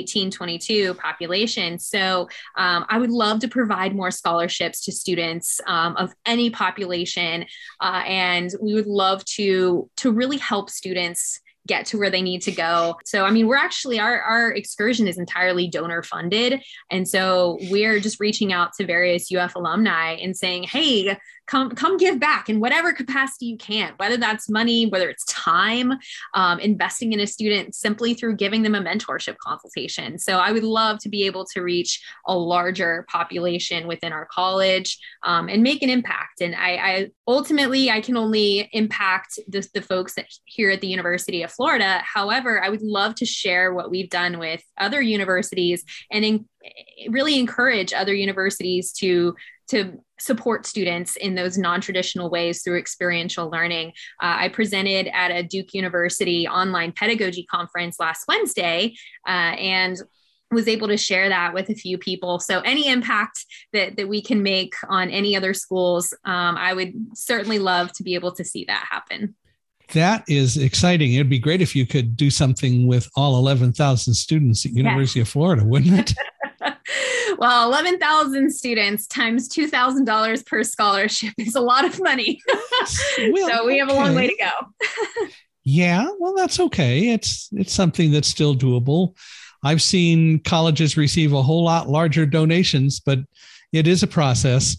18-22 population. So I would love to provide more scholarships to students of any population. And we would love to really help students get to where they need to go. So, we're actually, our excursion is entirely donor funded. And so we're just reaching out to various UF alumni and saying, hey, come give back in whatever capacity you can, whether that's money, whether it's time, investing in a student simply through giving them a mentorship consultation. So I would love to be able to reach a larger population within our college and make an impact. And I ultimately, I can only impact the folks that here at the University of Florida. However, I would love to share what we've done with other universities and really encourage other universities to support students in those non-traditional ways through experiential learning. I presented at a Duke University online pedagogy conference last Wednesday and was able to share that with a few people. So any impact that we can make on any other schools, I would certainly love to be able to see that happen. That is exciting. It'd be great if you could do something with all 11,000 students at University of Florida, wouldn't it? Well, 11,000 students times $2,000 per scholarship is a lot of money. Well, so we have a long way to go. Yeah, well, that's okay. It's something that's still doable. I've seen colleges receive a whole lot larger donations, but it is a process.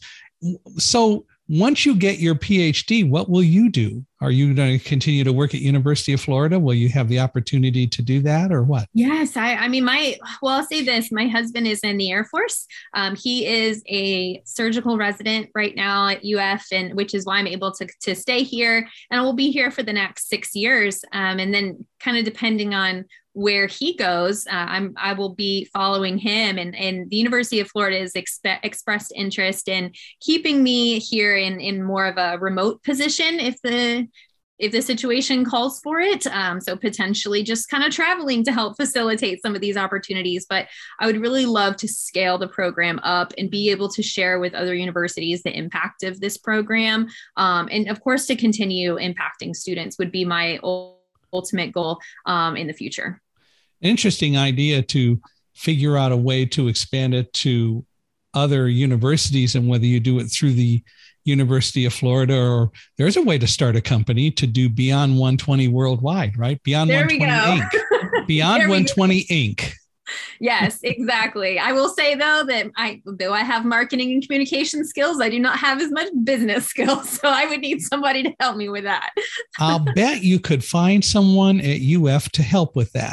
So once you get your PhD, what will you do? Are you going to continue to work at University of Florida? Will you have the opportunity to do that or what? Yes. I'll say this. My husband is in the Air Force. He is a surgical resident right now at UF, and which is why I'm able to stay here. And I will be here for the next 6 years. And then kind of depending on where he goes, I will be following him. And the University of Florida has expressed interest in keeping me here in more of a remote position if the situation calls for it. So potentially just kind of traveling to help facilitate some of these opportunities. But I would really love to scale the program up and be able to share with other universities the impact of this program. And of course, to continue impacting students would be my ultimate goal in the future. Interesting idea to figure out a way to expand it to other universities, and whether you do it through the University of Florida or there's a way to start a company to do Beyond 120 worldwide, right? Beyond there 120 Inc. Beyond 120 Inc. Yes, exactly. I will say though that though I have marketing and communication skills, I do not have as much business skills. So I would need somebody to help me with that. I'll bet you could find someone at UF to help with that.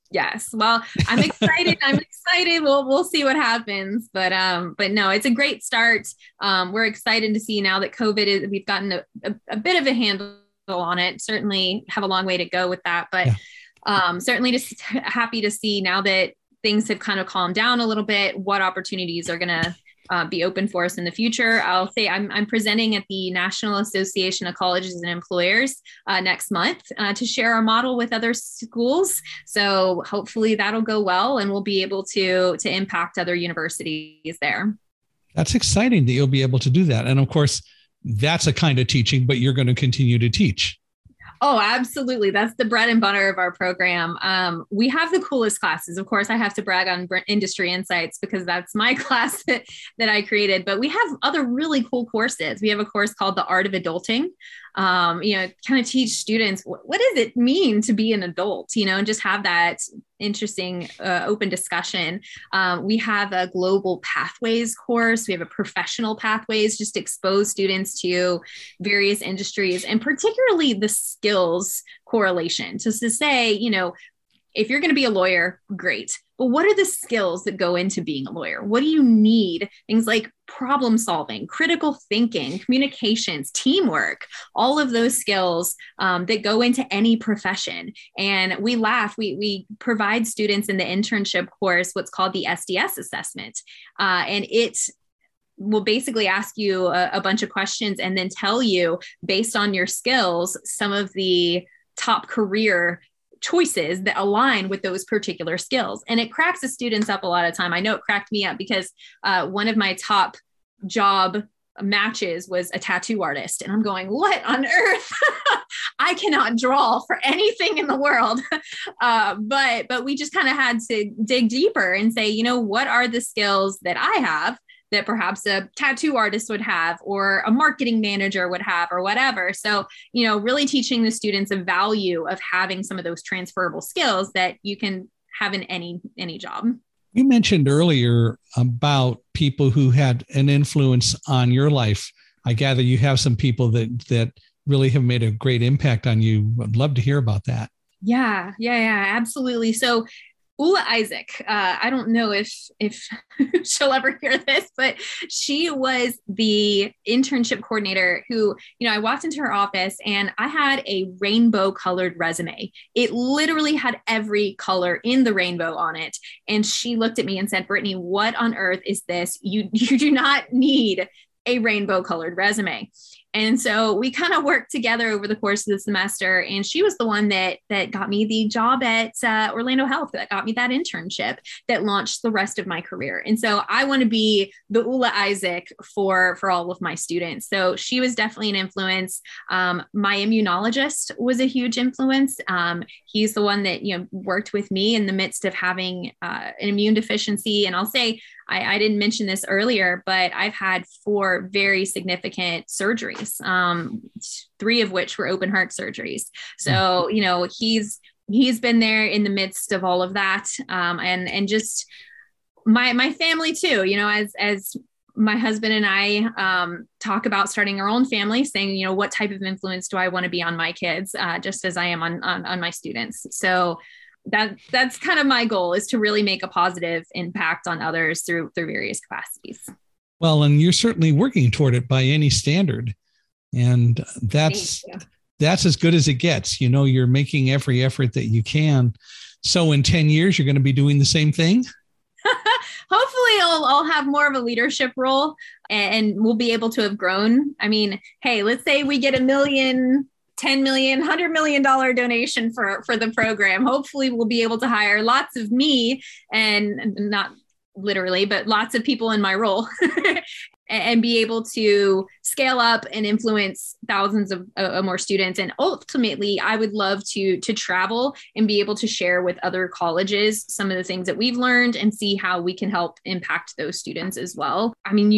Yes. Well, I'm excited. I'm excited. We'll see what happens. But no, it's a great start. We're excited to see now that we've gotten a bit of a handle on it. Certainly have a long way to go with that. But certainly just happy to see now that things have kind of calmed down a little bit, what opportunities are going to be open for us in the future. I'll say I'm presenting at the National Association of Colleges and Employers next month to share our model with other schools. So hopefully that'll go well and we'll be able to impact other universities there. That's exciting that you'll be able to do that. And of course, that's a kind of teaching, but you're going to continue to teach. Oh, absolutely. That's the bread and butter of our program. We have the coolest classes. Of course, I have to brag on Industry Insights because that's my class that I created, but we have other really cool courses. We have a course called The Art of Adulting. Kind of teach students what does it mean to be an adult, and just have that interesting open discussion. We have a global pathways course. We have a professional pathways, just expose students to various industries and particularly the skills correlation. Just to say, if you're going to be a lawyer, great. But what are the skills that go into being a lawyer? What do you need? Things like problem solving, critical thinking, communications, teamwork, all of those skills that go into any profession. And we laugh, we provide students in the internship course what's called the SDS assessment. And it will basically ask you a bunch of questions and then tell you, based on your skills, some of the top career choices that align with those particular skills. And it cracks the students up a lot of time. I know it cracked me up because one of my top job matches was a tattoo artist. And I'm going, what on earth? I cannot draw for anything in the world. But we just kind of had to dig deeper and say, what are the skills that I have that perhaps a tattoo artist would have, or a marketing manager would have, or whatever. So, really teaching the students a value of having some of those transferable skills that you can have in any job. You mentioned earlier about people who had an influence on your life. I gather you have some people that really have made a great impact on you. I'd love to hear about that. Yeah, absolutely. So Ula Isaac, I don't know if she'll ever hear this, but she was the internship coordinator who, I walked into her office and I had a rainbow colored resume. It literally had every color in the rainbow on it. And she looked at me and said, Brittany, what on earth is this? You do not need a rainbow colored resume. And so we kind of worked together over the course of the semester. And she was the one that got me the job at Orlando Health, that got me that internship that launched the rest of my career. And so I want to be the Ula Isaac for all of my students. So she was definitely an influence. My immunologist was a huge influence. He's the one that, worked with me in the midst of having an immune deficiency. And I'll say, I didn't mention this earlier, but I've had 4 very significant surgeries, 3 of which were open heart surgeries. So, he's been there in the midst of all of that. And just my family too, as my husband and I talk about starting our own family, saying, what type of influence do I want to be on my kids, just as I am on my students. So that's kind of my goal, is to really make a positive impact on others through various capacities. Well, and you're certainly working toward it by any standard. And that's as good as it gets. You're making every effort that you can. So in 10 years, you're going to be doing the same thing? Hopefully I'll have more of a leadership role and we'll be able to have grown. I mean, hey, let's say we get $1 million, $10 million, $100 million donation for the program. Hopefully we'll be able to hire lots of me, and not literally, but lots of people in my role and be able to scale up and influence thousands of more students. And ultimately, I would love to travel and be able to share with other colleges some of the things that we've learned and see how we can help impact those students as well. I mean,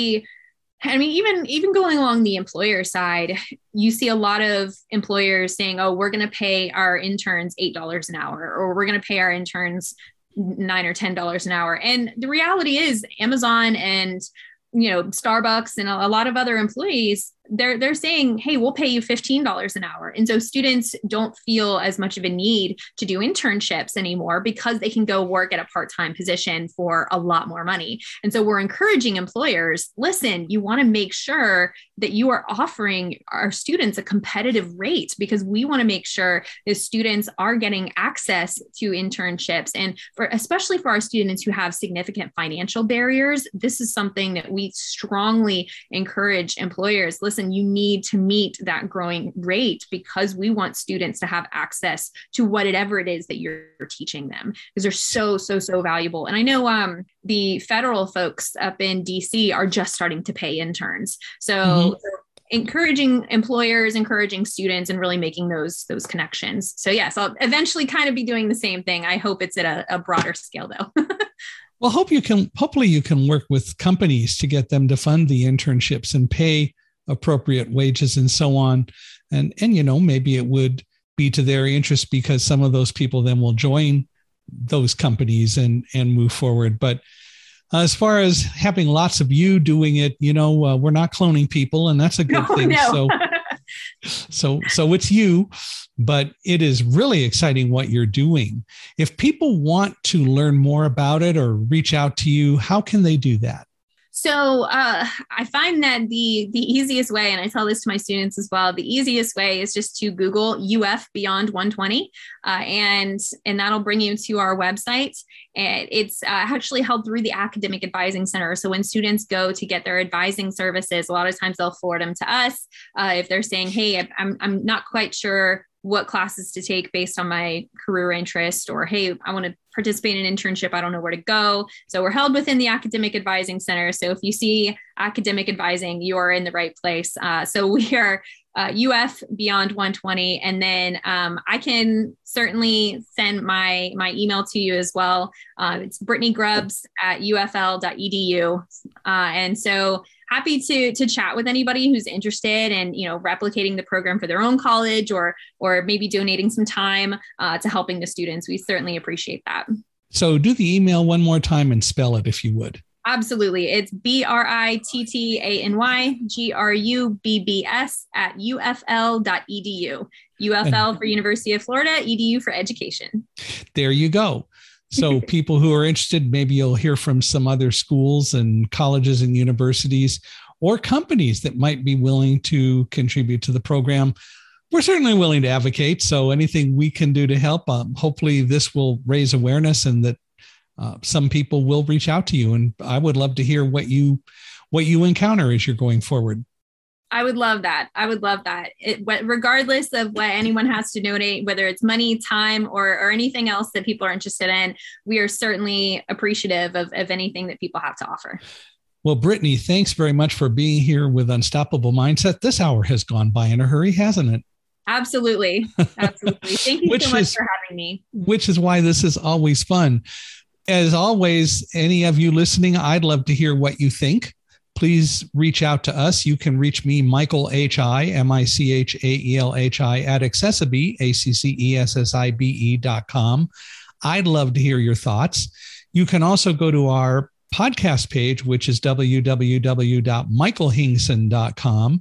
even going along the employer side, you see a lot of employers saying, oh, we're going to pay our interns $8 an hour, or we're going to pay our interns $9 or $10 an hour. And the reality is Amazon and Starbucks and a lot of other employees they're saying, hey, we'll pay you $15 an hour. And so students don't feel as much of a need to do internships anymore because they can go work at a part-time position for a lot more money. And so we're encouraging employers, listen, you want to make sure that you are offering our students a competitive rate, because we want to make sure that students are getting access to internships. And especially for our students who have significant financial barriers, this is something that we strongly encourage employers. Listen, you need to meet that growing rate because we want students to have access to whatever it is that you're teaching them, because they're so valuable. And I know the federal folks up in DC are just starting to pay interns. So encouraging employers, encouraging students, and really making those connections. So yes, I'll eventually kind of be doing the same thing. I hope it's at a broader scale though. Well, hopefully you can work with companies to get them to fund the internships and pay appropriate wages and so on. And maybe it would be to their interest because some of those people then will join those companies and move forward. But as far as having lots of you doing it, we're not cloning people, and that's a good thing. No. So it's you, but it is really exciting what you're doing. If people want to learn more about it or reach out to you, how can they do that? So I find that the easiest way, and I tell this to my students as well, the easiest way is just to Google UF Beyond 120, and that'll bring you to our website. And it's actually held through the Academic Advising Center. So when students go to get their advising services, a lot of times they'll forward them to us. If they're saying, hey, I'm not quite sure what classes to take based on my career interest, or, hey, I want to participate in an internship, I don't know where to go. So we're held within the Academic Advising Center. So if you see academic advising, you are in the right place. So we are UF Beyond 120. And then I can certainly send my email to you as well. It's BrittanyGrubbs@ufl.edu. And so happy to chat with anybody who's interested in, replicating the program for their own college, or maybe donating some time to helping the students. We certainly appreciate that. So do the email one more time and spell it if you would. Absolutely. It's BrittanyGrubbs@ufl.edu. UFL for University of Florida, EDU for education. There you go. So people who are interested, maybe you'll hear from some other schools and colleges and universities or companies that might be willing to contribute to the program. We're certainly willing to advocate. So anything we can do to help, hopefully this will raise awareness and that some people will reach out to you. And I would love to hear what you encounter as you're going forward. I would love that. Regardless of what anyone has to donate, whether it's money, time, or anything else that people are interested in, we are certainly appreciative of anything that people have to offer. Well, Brittany, thanks very much for being here with Unstoppable Mindset. This hour has gone by in a hurry, hasn't it? Absolutely. Thank you so much for having me. Which is why this is always fun. As always, any of you listening, I'd love to hear what you think. Please reach out to us. You can reach me, Michael H.I., M-I-C-H-A-E-L-H-I, at Accessibe, ACCESSIBE.com. I'd love to hear your thoughts. You can also go to our podcast page, which is www.michaelhingson.com,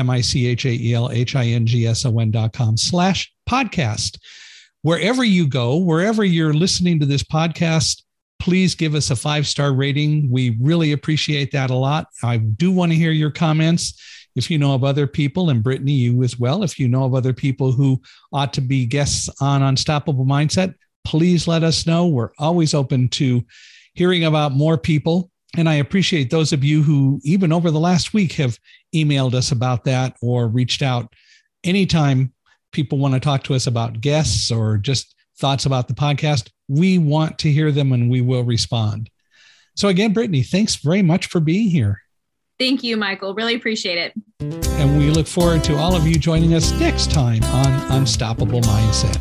MICHAELHINGSON.com/podcast. Wherever you go, wherever you're listening to this podcast, please give us a 5-star rating. We really appreciate that a lot. I do want to hear your comments. If you know of other people, and Brittany, you as well, if you know of other people who ought to be guests on Unstoppable Mindset, please let us know. We're always open to hearing about more people. And I appreciate those of you who, even over the last week, have emailed us about that or reached out. Anytime people want to talk to us about guests or just thoughts about the podcast, we want to hear them and we will respond. So again, Brittany, thanks very much for being here. Thank you, Michael. Really appreciate it. And we look forward to all of you joining us next time on Unstoppable Mindset.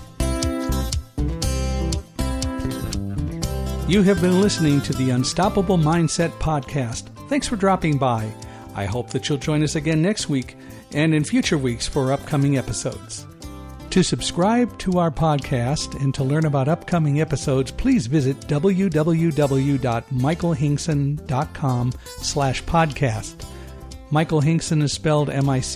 You have been listening to the Unstoppable Mindset podcast. Thanks for dropping by. I hope that you'll join us again next week and in future weeks for upcoming episodes. To subscribe to our podcast and to learn about upcoming episodes, please visit www.michaelhingson.com/podcast. Michael Hingson is spelled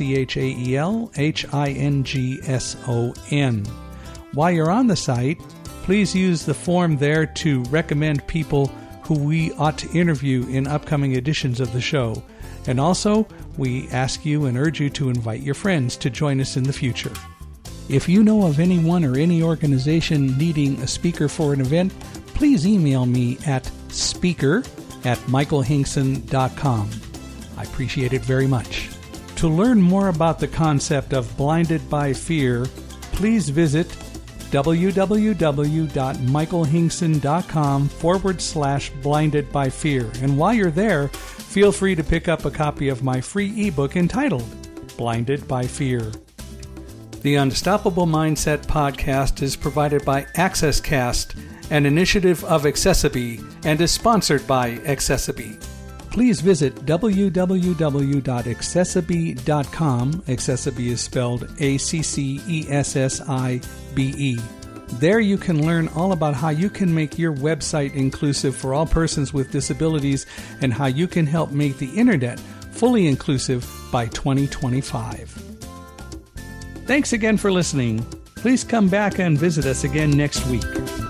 Michaelhingson. While you're on the site, please use the form there to recommend people who we ought to interview in upcoming editions of the show. And also, we ask you and urge you to invite your friends to join us in the future. If you know of anyone or any organization needing a speaker for an event, please email me at speaker@michaelhingson.com. I appreciate it very much. To learn more about the concept of Blinded by Fear, please visit www.michaelhingson.com/blinded by fear. And while you're there, feel free to pick up a copy of my free ebook entitled Blinded by Fear. The Unstoppable Mindset podcast is provided by AccessCast, an initiative of Accessiby, and is sponsored by Accessiby. Please visit www.accessiby.com. Accessiby is spelled ACCESSIBE. There you can learn all about how you can make your website inclusive for all persons with disabilities and how you can help make the internet fully inclusive by 2025. Thanks again for listening. Please come back and visit us again next week.